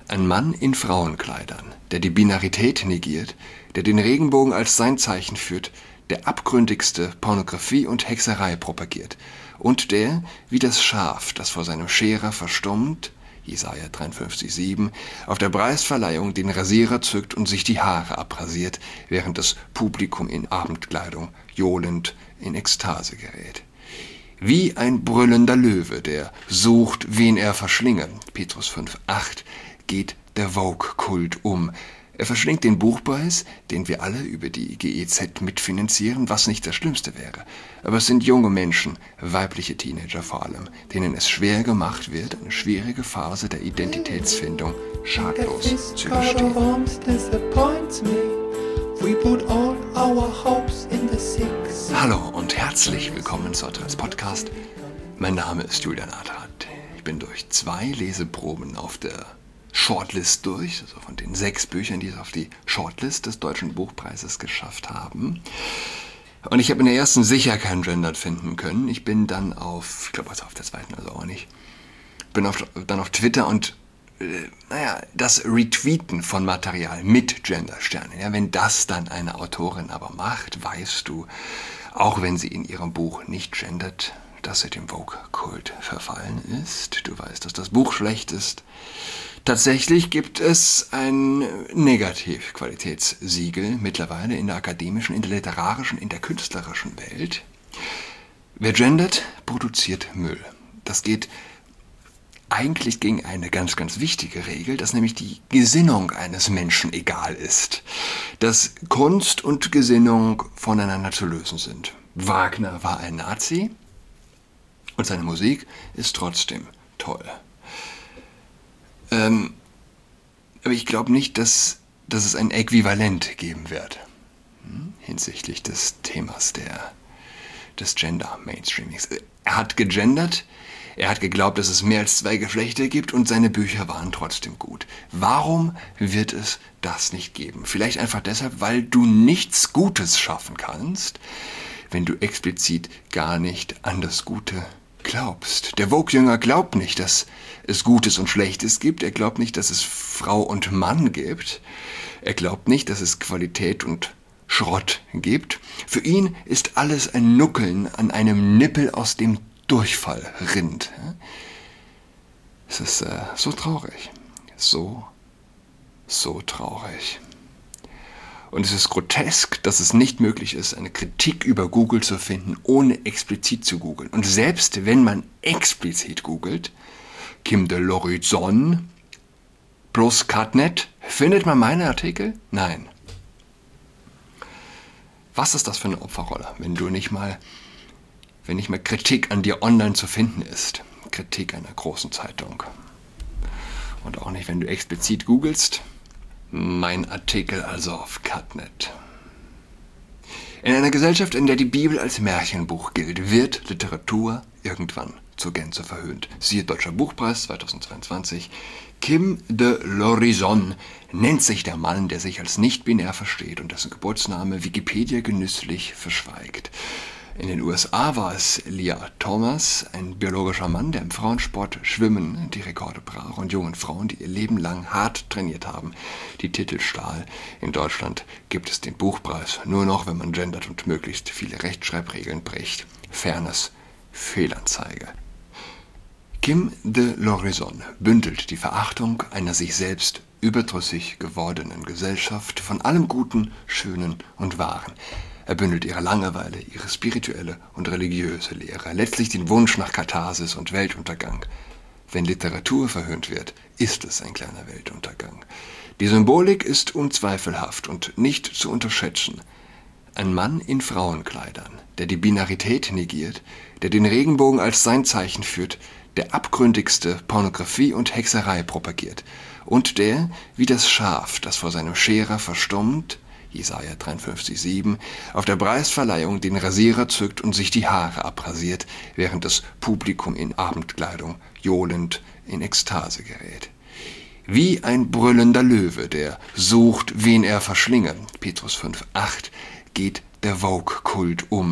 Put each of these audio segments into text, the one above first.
Ein Mann in Frauenkleidern, der die Binarität negiert, der den Regenbogen als sein Zeichen führt, der abgründigste Pornografie und Hexerei propagiert und der, wie das Schaf, das vor seinem Scherer verstummt, Jesaja 53,7, auf der Preisverleihung den Rasierer zückt und sich die Haare abrasiert, während das Publikum in Abendkleidung johlend in Ekstase gerät. Wie ein brüllender Löwe, der sucht, wen er verschlinge, Petrus 5,8, geht der Vogue-Kult um. Er verschlingt den Buchpreis, den wir alle über die GEZ mitfinanzieren, was nicht das Schlimmste wäre. Aber es sind junge Menschen, weibliche Teenager vor allem, denen es schwer gemacht wird, eine schwierige Phase der Identitätsfindung schadlos zu überstehen. Hallo und herzlich willkommen zu Adress Podcast. Mein Name ist Julian Adrat. Ich bin durch 2 Leseproben auf der Shortlist durch, also von den 6 Büchern, die es auf die Shortlist des Deutschen Buchpreises geschafft haben. Und ich habe in der ersten sicher kein Gender finden können. Ich bin dann auf der zweiten also auch nicht, bin dann auf Twitter und das Retweeten von Material mit Gendersternen. Ja, wenn das dann eine Autorin aber macht, weißt du, auch wenn sie in ihrem Buch nicht gendert, dass sie dem Vogue-Kult verfallen ist. Du weißt, dass das Buch schlecht ist. Tatsächlich gibt es ein Negativqualitätssiegel mittlerweile in der akademischen, in der literarischen, in der künstlerischen Welt. Wer gendert, produziert Müll. Das geht eigentlich gegen eine ganz, ganz wichtige Regel, dass nämlich die Gesinnung eines Menschen egal ist. Dass Kunst und Gesinnung voneinander zu lösen sind. Wagner war ein Nazi und seine Musik ist trotzdem toll. Aber ich glaube nicht, dass es ein Äquivalent geben wird hinsichtlich des Themas des Gender-Mainstreamings. Er hat gegendert, er hat geglaubt, dass es mehr als 2 Geschlechter gibt und seine Bücher waren trotzdem gut. Warum wird es das nicht geben? Vielleicht einfach deshalb, weil du nichts Gutes schaffen kannst, wenn du explizit gar nicht an das Gute glaubst. Der Vogue-Jünger glaubt nicht, dass es Gutes und Schlechtes gibt. Er glaubt nicht, dass es Frau und Mann gibt. Er glaubt nicht, dass es Qualität und Schrott gibt. Für ihn ist alles ein Nuckeln an einem Nippel, aus dem Durchfall rinnt. Es ist so traurig. So traurig. Und es ist grotesk, dass es nicht möglich ist, eine Kritik über Google zu finden, ohne explizit zu googeln. Und selbst wenn man explizit googelt, Kim de l'Horizon plus Catnet, findet man meine Artikel? Nein. Was ist das für eine Opferrolle, wenn nicht mal Kritik an dir online zu finden ist? Kritik einer großen Zeitung. Und auch nicht, wenn du explizit googelst. Mein Artikel also auf Catnet. In einer Gesellschaft, in der die Bibel als Märchenbuch gilt, wird Literatur irgendwann zur Gänze verhöhnt. Siehe Deutscher Buchpreis 2022. Kim de l'Horizon nennt sich der Mann, der sich als nicht-binär versteht und dessen Geburtsname Wikipedia genüsslich verschweigt. In den USA war es Lia Thomas, ein biologischer Mann, der im Frauensport Schwimmen die Rekorde brach und jungen Frauen, die ihr Leben lang hart trainiert haben, die Titel stahl. In Deutschland gibt es den Buchpreis nur noch, wenn man gendert und möglichst viele Rechtschreibregeln bricht. Fairness, Fehlanzeige. Kim de l'Horizon bündelt die Verachtung einer sich selbst überdrüssig gewordenen Gesellschaft von allem Guten, Schönen und Wahren. Er bündelt ihre Langeweile, ihre spirituelle und religiöse Lehre, letztlich den Wunsch nach Katharsis und Weltuntergang. Wenn Literatur verhöhnt wird, ist es ein kleiner Weltuntergang. Die Symbolik ist unzweifelhaft und nicht zu unterschätzen. Ein Mann in Frauenkleidern, der die Binarität negiert, der den Regenbogen als sein Zeichen führt, der abgründigste Pornografie und Hexerei propagiert und der, wie das Schaf, das vor seinem Scherer verstummt, Jesaja 53,7, auf der Preisverleihung den Rasierer zückt und sich die Haare abrasiert, während das Publikum in Abendkleidung johlend in Ekstase gerät. Wie ein brüllender Löwe, der sucht, wen er verschlinge, Petrus 5,8, geht der Vogue-Kult um.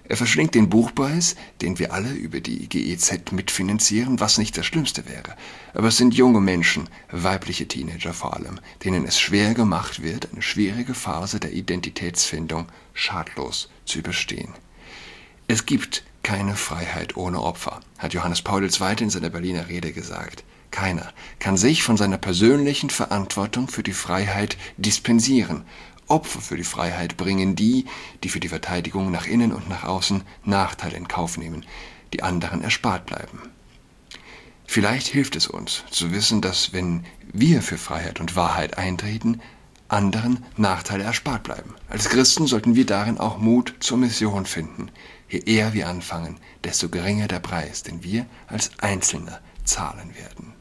Er verschlingt den Buchpreis, den wir alle über die GEZ mitfinanzieren, was nicht das Schlimmste wäre. Aber es sind junge Menschen, weibliche Teenager vor allem, denen es schwer gemacht wird, eine schwierige Phase der Identitätsfindung schadlos zu überstehen. Es gibt keine Freiheit ohne Opfer, hat Johannes Paul II. In seiner Berliner Rede gesagt. Keiner kann sich von seiner persönlichen Verantwortung für die Freiheit dispensieren. Opfer für die Freiheit bringen die, die für die Verteidigung nach innen und nach außen Nachteile in Kauf nehmen, die anderen erspart bleiben. Vielleicht hilft es uns zu wissen, dass wenn wir für Freiheit und Wahrheit eintreten, anderen Nachteile erspart bleiben. Als Christen sollten wir darin auch Mut zur Mission finden. Je eher wir anfangen, desto geringer der Preis, den wir als Einzelne zahlen werden.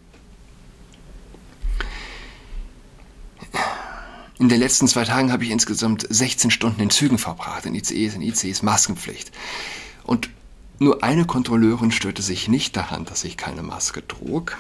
In den letzten 2 Tagen habe ich insgesamt 16 Stunden in Zügen verbracht, in ICEs Maskenpflicht. Und nur eine Kontrolleurin störte sich nicht daran, dass ich keine Maske trug.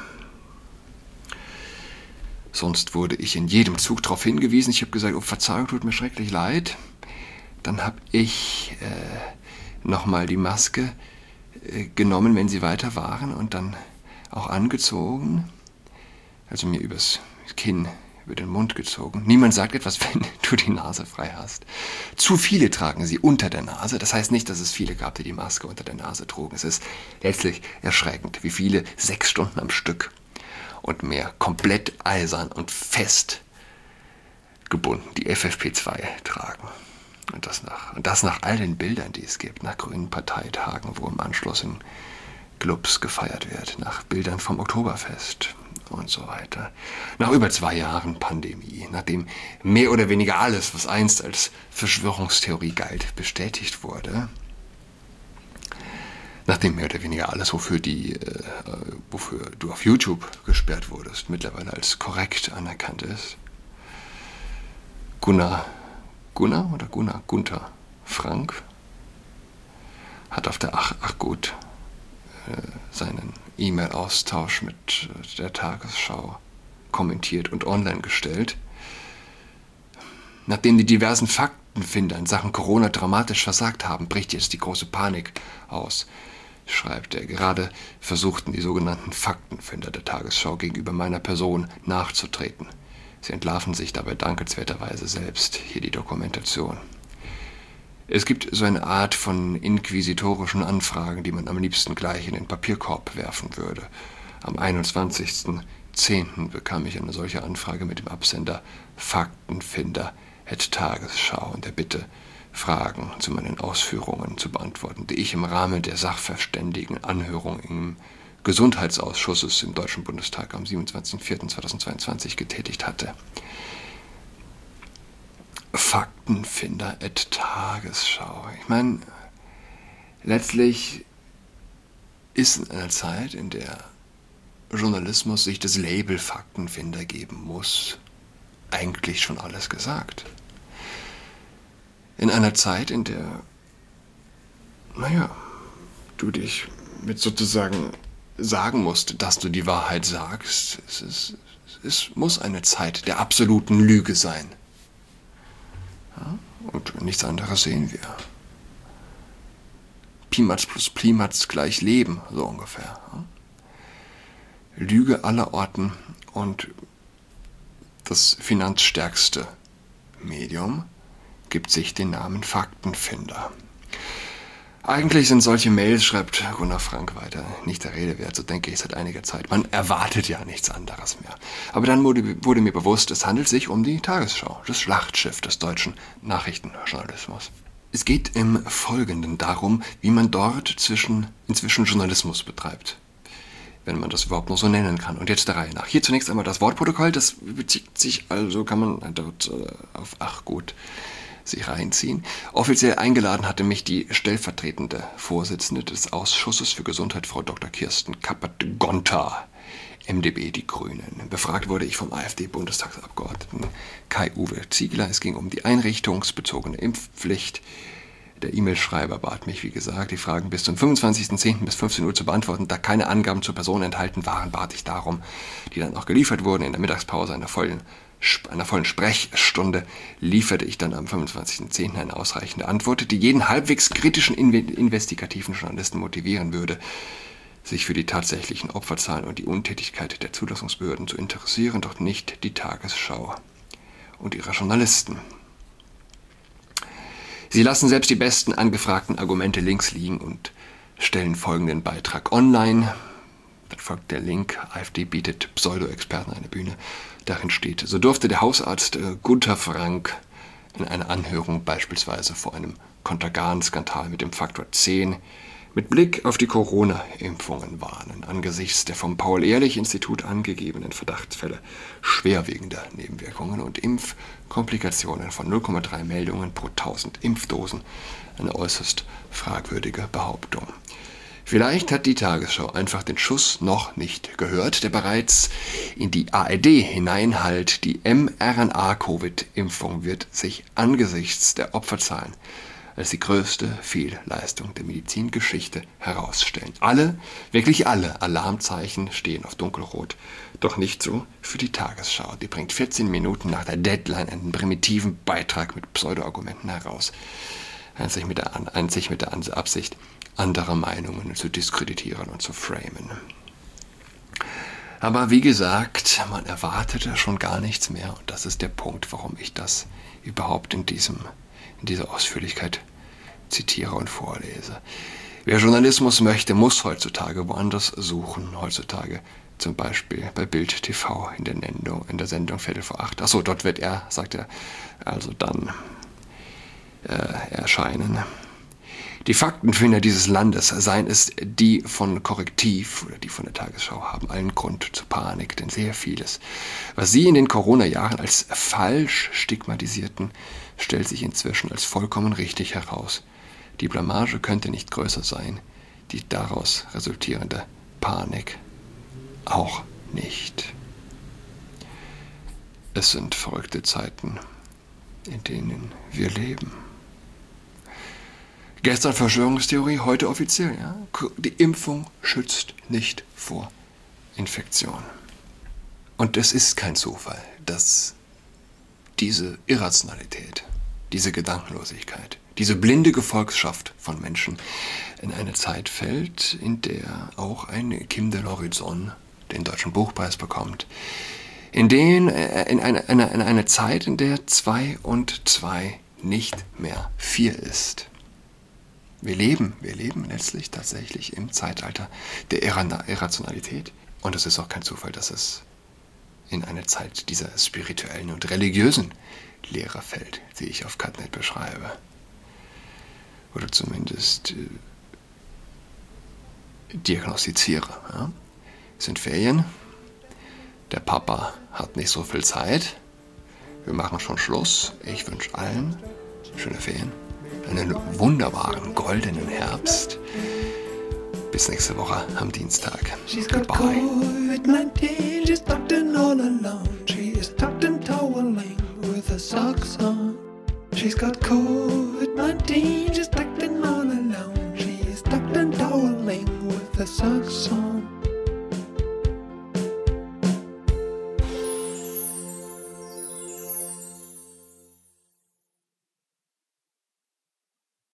Sonst wurde ich in jedem Zug darauf hingewiesen. Ich habe gesagt, oh Verzeihung, tut mir schrecklich leid. Dann habe ich nochmal die Maske genommen, wenn sie weiter waren, und dann auch angezogen, also mir übers Kinn, über den Mund gezogen. Niemand sagt etwas, wenn du die Nase frei hast. Zu viele tragen sie unter der Nase. Das heißt nicht, dass es viele gab, die die Maske unter der Nase trugen. Es ist letztlich erschreckend, wie viele 6 Stunden am Stück und mehr komplett eisern und fest gebunden die FFP2 tragen. Und das nach all den Bildern, die es gibt, nach grünen Parteitagen, wo im Anschluss in Clubs gefeiert wird, nach Bildern vom Oktoberfest und so weiter. Nach über 2 Jahren Pandemie, nachdem mehr oder weniger alles, was einst als Verschwörungstheorie galt, bestätigt wurde, nachdem mehr oder weniger alles, wofür du auf YouTube gesperrt wurdest, mittlerweile als korrekt anerkannt ist, Gunther Frank hat auf der seinen E-Mail-Austausch mit der Tagesschau kommentiert und online gestellt. Nachdem die diversen Faktenfinder in Sachen Corona dramatisch versagt haben, bricht jetzt die große Panik aus, schreibt er. Gerade versuchten die sogenannten Faktenfinder der Tagesschau gegenüber meiner Person nachzutreten. Sie entlarven sich dabei dankenswerterweise selbst. Hier die Dokumentation. Es gibt so eine Art von inquisitorischen Anfragen, die man am liebsten gleich in den Papierkorb werfen würde. Am 21.10. bekam ich eine solche Anfrage mit dem Absender Faktenfinder@Tagesschau und der Bitte, Fragen zu meinen Ausführungen zu beantworten, die ich im Rahmen der Sachverständigenanhörung im Gesundheitsausschusses im Deutschen Bundestag am 27.04.2022 getätigt hatte. Faktenfinder@Tagesschau. Ich meine, letztlich ist in einer Zeit, in der Journalismus sich das Label Faktenfinder geben muss, eigentlich schon alles gesagt. In einer Zeit, in der, du dich mit sozusagen sagen musst, dass du die Wahrheit sagst, es muss eine Zeit der absoluten Lüge sein. Ja, und nichts anderes sehen wir. Pimatz plus Plimatz gleich Leben, so ungefähr. Ja. Lüge aller Orten und das finanzstärkste Medium gibt sich den Namen Faktenfinder. Eigentlich sind solche Mails, schreibt Gunnar Frank weiter, nicht der Rede wert, so denke ich seit einiger Zeit. Man erwartet ja nichts anderes mehr. Aber dann wurde mir bewusst, es handelt sich um die Tagesschau, das Schlachtschiff des deutschen Nachrichtenjournalismus. Es geht im Folgenden darum, wie man dort inzwischen Journalismus betreibt, wenn man das überhaupt noch so nennen kann. Und jetzt der Reihe nach. Hier zunächst einmal das Wortprotokoll, das bezieht sich, also kann man dort auf sich reinziehen. Offiziell eingeladen hatte mich die stellvertretende Vorsitzende des Ausschusses für Gesundheit, Frau Dr. Kirsten Kappert-Gontar, MdB, die Grünen. Befragt wurde ich vom AfD-Bundestagsabgeordneten Kai-Uwe Ziegler. Es ging um die einrichtungsbezogene Impfpflicht. Der E-Mail-Schreiber bat mich, wie gesagt, die Fragen bis zum 25.10. bis 15 Uhr zu beantworten. Da keine Angaben zur Person enthalten waren, bat ich darum, die dann auch geliefert wurden in der Mittagspause einer vollen einer vollen Sprechstunde lieferte ich dann am 25.10. eine ausreichende Antwort, die jeden halbwegs kritischen investigativen Journalisten motivieren würde, sich für die tatsächlichen Opferzahlen und die Untätigkeit der Zulassungsbehörden zu interessieren, doch nicht die Tagesschau und ihre Journalisten. Sie lassen selbst die besten angefragten Argumente links liegen und stellen folgenden Beitrag online. Dann folgt der Link, AfD bietet Pseudo-Experten eine Bühne. Darin steht, so durfte der Hausarzt Gunther Frank in einer Anhörung beispielsweise vor einem Contergan-Skandal mit dem Faktor 10 mit Blick auf die Corona-Impfungen warnen, angesichts der vom Paul-Ehrlich-Institut angegebenen Verdachtsfälle schwerwiegender Nebenwirkungen und Impfkomplikationen von 0,3 Meldungen pro 1000 Impfdosen, eine äußerst fragwürdige Behauptung. Vielleicht hat die Tagesschau einfach den Schuss noch nicht gehört, der bereits in die ARD hineinhallt. Die mRNA-Covid-Impfung wird sich angesichts der Opferzahlen als die größte Fehlleistung der Medizingeschichte herausstellen. Alle, wirklich alle Alarmzeichen stehen auf dunkelrot. Doch nicht so für die Tagesschau. Die bringt 14 Minuten nach der Deadline einen primitiven Beitrag mit Pseudoargumenten heraus. Einzig mit der Absicht, andere Meinungen zu diskreditieren und zu framen. Aber wie gesagt, man erwartete schon gar nichts mehr. Und das ist der Punkt, warum ich das überhaupt in dieser Ausführlichkeit zitiere und vorlese. Wer Journalismus möchte, muss heutzutage woanders suchen. Heutzutage zum Beispiel bei Bild TV in der Sendung Viertel vor 8. Achso, dort wird er, sagt er, also dann erscheinen. Die Faktenfinder dieses Landes, seien es die von Korrektiv oder die von der Tagesschau, haben allen Grund zur Panik, denn sehr vieles, was sie in den Corona-Jahren als falsch stigmatisierten, stellt sich inzwischen als vollkommen richtig heraus. Die Blamage könnte nicht größer sein, die daraus resultierende Panik auch nicht. Es sind verrückte Zeiten, in denen wir leben. Gestern Verschwörungstheorie, heute offiziell. Ja? Die Impfung schützt nicht vor Infektion. Und es ist kein Zufall, dass diese Irrationalität, diese Gedankenlosigkeit, diese blinde Gefolgschaft von Menschen in eine Zeit fällt, in der auch ein Kim de l'Horizon den Deutschen Buchpreis bekommt. In eine Zeit, in der 2 und 2 nicht mehr 4 ist. Wir leben letztlich tatsächlich im Zeitalter der Irrationalität. Und es ist auch kein Zufall, dass es in eine Zeit dieser spirituellen und religiösen Lehre fällt, die ich auf Cutnet beschreibe. Oder zumindest diagnostiziere. Ja? Es sind Ferien. Der Papa hat nicht so viel Zeit. Wir machen schon Schluss. Ich wünsche allen schöne Ferien. Einen wunderbaren goldenen Herbst. Bis nächste Woche am Dienstag. Goodbye. COVID-19, she's tucked in all alone. She is tucked in toweling with her socks on. She's got COVID-19, she's tucked in all alone. She is tucked in toweling with her socks on.